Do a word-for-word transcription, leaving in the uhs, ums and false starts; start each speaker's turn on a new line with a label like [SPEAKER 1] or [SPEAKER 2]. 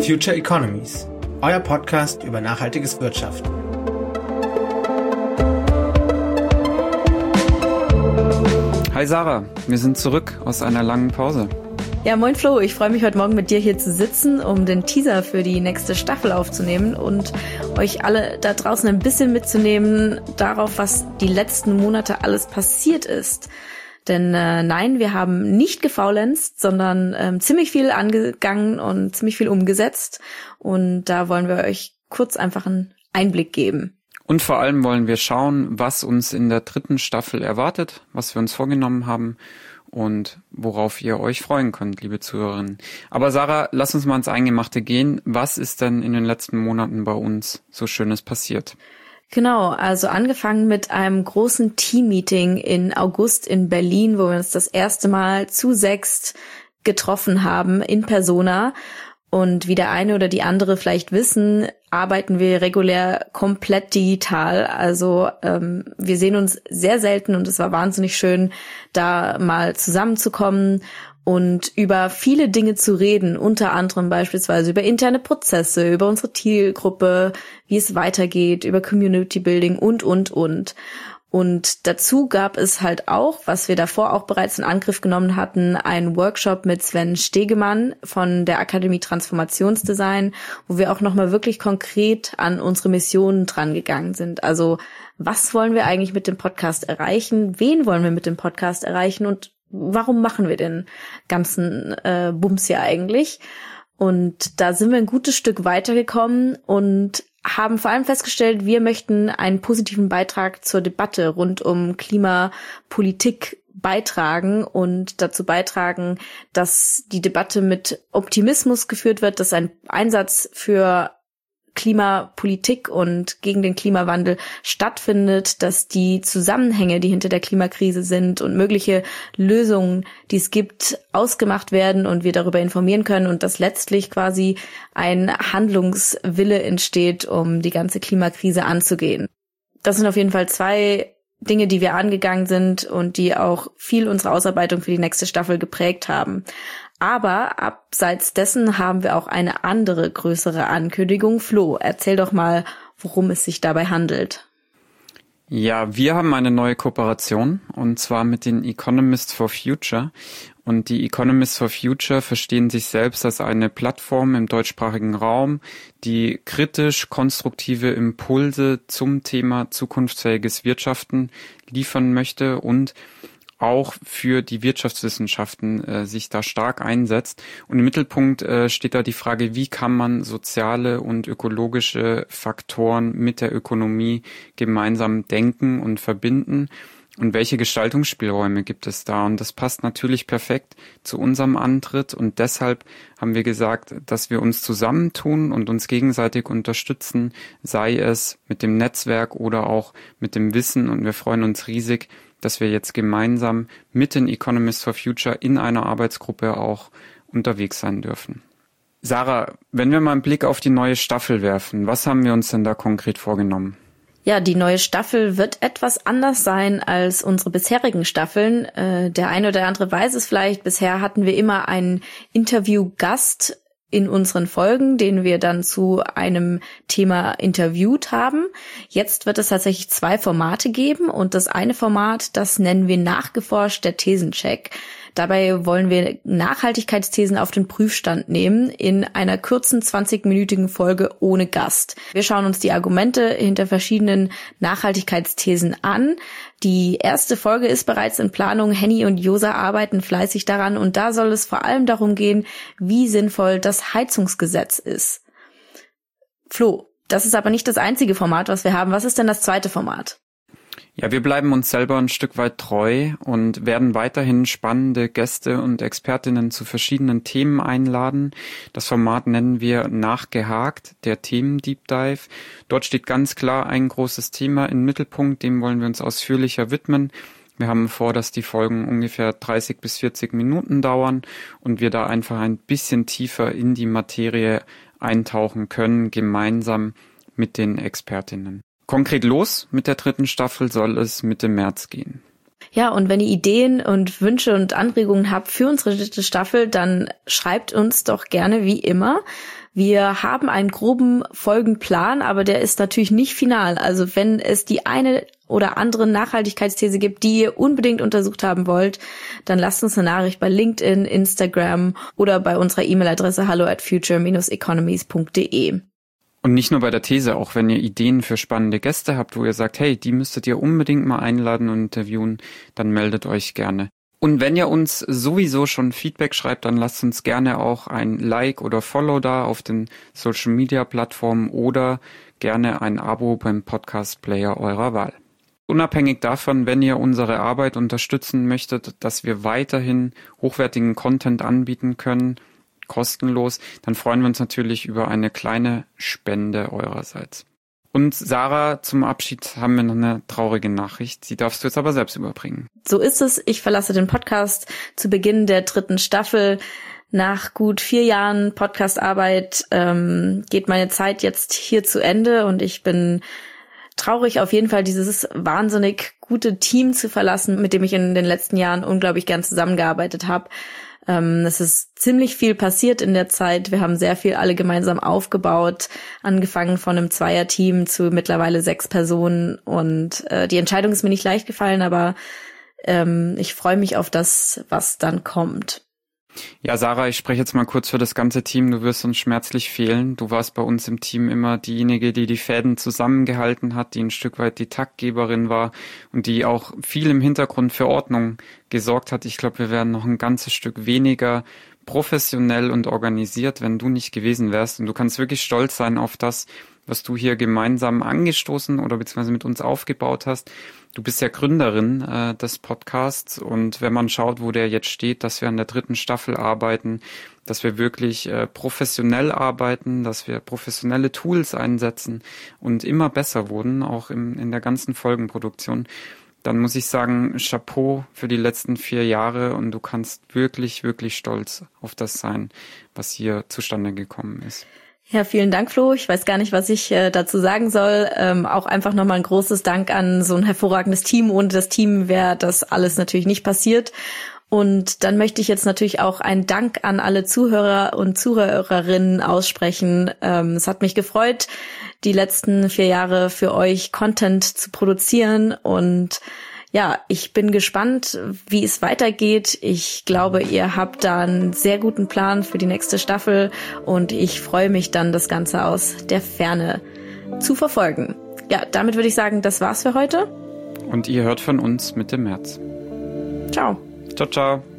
[SPEAKER 1] Future Economies, euer Podcast über nachhaltiges Wirtschaften.
[SPEAKER 2] Hi Sarah, wir sind zurück aus einer langen Pause.
[SPEAKER 3] Ja, moin Flo, ich freue mich heute Morgen mit dir hier zu sitzen, um den Teaser für die nächste Staffel aufzunehmen und euch alle da draußen ein bisschen mitzunehmen darauf, was die letzten Monate alles passiert ist. Denn äh, nein, wir haben nicht gefaulenzt, sondern ähm, ziemlich viel angegangen und ziemlich viel umgesetzt. Und da wollen wir euch kurz einfach einen Einblick geben.
[SPEAKER 2] Und vor allem wollen wir schauen, was uns in der dritten Staffel erwartet, was wir uns vorgenommen haben und worauf ihr euch freuen könnt, liebe Zuhörerinnen. Aber Sarah, lass uns mal ins Eingemachte gehen. Was ist denn in den letzten Monaten bei uns so Schönes passiert?
[SPEAKER 3] Genau, also angefangen mit einem großen Team-Meeting in August in Berlin, wo wir uns das erste Mal zu sechst getroffen haben in Persona. Und wie der eine oder die andere vielleicht wissen, arbeiten wir regulär komplett digital. Also ähm, wir sehen uns sehr selten und es war wahnsinnig schön, da mal zusammenzukommen und über viele Dinge zu reden, unter anderem beispielsweise über interne Prozesse, über unsere Zielgruppe, wie es weitergeht, über Community Building und, und, und. Und dazu gab es halt auch, was wir davor auch bereits in Angriff genommen hatten, einen Workshop mit Sven Stegemann von der Akademie Transformationsdesign, wo wir auch nochmal wirklich konkret an unsere Missionen dran gegangen sind. Also was wollen wir eigentlich mit dem Podcast erreichen? Wen wollen wir mit dem Podcast erreichen? Und warum machen wir den ganzen äh, Bums hier eigentlich? Und da sind wir ein gutes Stück weitergekommen und haben vor allem festgestellt, wir möchten einen positiven Beitrag zur Debatte rund um Klimapolitik beitragen und dazu beitragen, dass die Debatte mit Optimismus geführt wird, dass ein Einsatz für Klimapolitik und gegen den Klimawandel stattfindet, dass die Zusammenhänge, die hinter der Klimakrise sind und mögliche Lösungen, die es gibt, ausgemacht werden und wir darüber informieren können und dass letztlich quasi ein Handlungswille entsteht, um die ganze Klimakrise anzugehen. Das sind auf jeden Fall zwei Dinge, die wir angegangen sind und die auch viel unsere Ausarbeitung für die nächste Staffel geprägt haben. Aber abseits dessen haben wir auch eine andere größere Ankündigung. Flo, erzähl doch mal, worum es sich dabei handelt.
[SPEAKER 2] Ja, wir haben eine neue Kooperation und zwar mit den Economists for Future. Und die Economists for Future verstehen sich selbst als eine Plattform im deutschsprachigen Raum, die kritisch konstruktive Impulse zum Thema zukunftsfähiges Wirtschaften liefern möchte und auch für die Wirtschaftswissenschaften äh, sich da stark einsetzt. Und im Mittelpunkt äh, steht da die Frage, wie kann man soziale und ökologische Faktoren mit der Ökonomie gemeinsam denken und verbinden und welche Gestaltungsspielräume gibt es da? Und das passt natürlich perfekt zu unserem Antritt und deshalb haben wir gesagt, dass wir uns zusammentun und uns gegenseitig unterstützen, sei es mit dem Netzwerk oder auch mit dem Wissen, und wir freuen uns riesig, dass wir jetzt gemeinsam mit den Economists for Future in einer Arbeitsgruppe auch unterwegs sein dürfen. Sarah, wenn wir mal einen Blick auf die neue Staffel werfen, was haben wir uns denn da konkret vorgenommen?
[SPEAKER 3] Ja, die neue Staffel wird etwas anders sein als unsere bisherigen Staffeln. Äh, der eine oder andere weiß es vielleicht, bisher hatten wir immer einen Interviewgast in unseren Folgen, den wir dann zu einem Thema interviewt haben. Jetzt wird es tatsächlich zwei Formate geben und das eine Format, das nennen wir nachgeforscht, der Thesencheck. Dabei wollen wir Nachhaltigkeitsthesen auf den Prüfstand nehmen in einer kurzen zwanzigminütigen Folge ohne Gast. Wir schauen uns die Argumente hinter verschiedenen Nachhaltigkeitsthesen an. Die erste Folge ist bereits in Planung. Henny und Josa arbeiten fleißig daran und da soll es vor allem darum gehen, wie sinnvoll das Heizungsgesetz ist. Flo, das ist aber nicht das einzige Format, was wir haben. Was ist denn das zweite Format?
[SPEAKER 2] Ja, wir bleiben uns selber ein Stück weit treu und werden weiterhin spannende Gäste und Expertinnen zu verschiedenen Themen einladen. Das Format nennen wir Nachgehakt, der Themen-Deep Dive. Dort steht ganz klar ein großes Thema im Mittelpunkt, dem wollen wir uns ausführlicher widmen. Wir haben vor, dass die Folgen ungefähr dreißig bis vierzig Minuten dauern und wir da einfach ein bisschen tiefer in die Materie eintauchen können, gemeinsam mit den Expertinnen. Konkret los mit der dritten Staffel soll es Mitte März gehen.
[SPEAKER 3] Ja, und wenn ihr Ideen und Wünsche und Anregungen habt für unsere dritte Staffel, dann schreibt uns doch gerne wie immer. Wir haben einen groben Folgenplan, aber der ist natürlich nicht final. Also wenn es die eine oder andere Nachhaltigkeitsthese gibt, die ihr unbedingt untersucht haben wollt, dann lasst uns eine Nachricht bei LinkedIn, Instagram oder bei unserer E-Mail-Adresse hallo at future dash economies punkt de.
[SPEAKER 2] Und nicht nur bei der These, auch wenn ihr Ideen für spannende Gäste habt, wo ihr sagt, hey, die müsstet ihr unbedingt mal einladen und interviewen, dann meldet euch gerne. Und wenn ihr uns sowieso schon Feedback schreibt, dann lasst uns gerne auch ein Like oder Follow da auf den Social Media Plattformen oder gerne ein Abo beim Podcast Player eurer Wahl. Unabhängig davon, wenn ihr unsere Arbeit unterstützen möchtet, dass wir weiterhin hochwertigen Content anbieten können, kostenlos, dann freuen wir uns natürlich über eine kleine Spende eurerseits. Und Sarah, zum Abschied haben wir noch eine traurige Nachricht. Die darfst du jetzt aber selbst überbringen.
[SPEAKER 3] So ist es. Ich verlasse den Podcast zu Beginn der dritten Staffel. Nach gut vier Jahren Podcastarbeit ähm, geht meine Zeit jetzt hier zu Ende und ich bin traurig, auf jeden Fall dieses wahnsinnig gute Team zu verlassen, mit dem ich in den letzten Jahren unglaublich gern zusammengearbeitet habe. Ähm, es ist ziemlich viel passiert in der Zeit. Wir haben sehr viel alle gemeinsam aufgebaut, angefangen von einem Zweierteam zu mittlerweile sechs Personen. Und äh, die Entscheidung ist mir nicht leicht gefallen, aber ähm, ich freue mich auf das, was dann kommt.
[SPEAKER 2] Ja, Sarah, ich spreche jetzt mal kurz für das ganze Team. Du wirst uns schmerzlich fehlen. Du warst bei uns im Team immer diejenige, die die Fäden zusammengehalten hat, die ein Stück weit die Taktgeberin war und die auch viel im Hintergrund für Ordnung gesorgt hat. Ich glaube, wir wären noch ein ganzes Stück weniger professionell und organisiert, wenn du nicht gewesen wärst. Und du kannst wirklich stolz sein auf das, was du hier gemeinsam angestoßen oder beziehungsweise mit uns aufgebaut hast. Du bist ja Gründerin äh, des Podcasts und wenn man schaut, wo der jetzt steht, dass wir an der dritten Staffel arbeiten, dass wir wirklich äh, professionell arbeiten, dass wir professionelle Tools einsetzen und immer besser wurden, auch im, in der ganzen Folgenproduktion, dann muss ich sagen, Chapeau für die letzten vier Jahre und du kannst wirklich, wirklich stolz auf das sein, was hier zustande gekommen ist.
[SPEAKER 3] Ja, vielen Dank, Flo. Ich weiß gar nicht, was ich äh, dazu sagen soll. Ähm, auch einfach nochmal ein großes Dank an so ein hervorragendes Team. Ohne das Team wäre das alles natürlich nicht passiert. Und dann möchte ich jetzt natürlich auch einen Dank an alle Zuhörer und Zuhörerinnen aussprechen. Ähm, es hat mich gefreut, die letzten vier Jahre für euch Content zu produzieren und ja, ich bin gespannt, wie es weitergeht. Ich glaube, ihr habt da einen sehr guten Plan für die nächste Staffel und ich freue mich dann, das Ganze aus der Ferne zu verfolgen. Ja, damit würde ich sagen, das war's für heute.
[SPEAKER 2] Und ihr hört von uns Mitte März.
[SPEAKER 3] Ciao.
[SPEAKER 2] Ciao, ciao.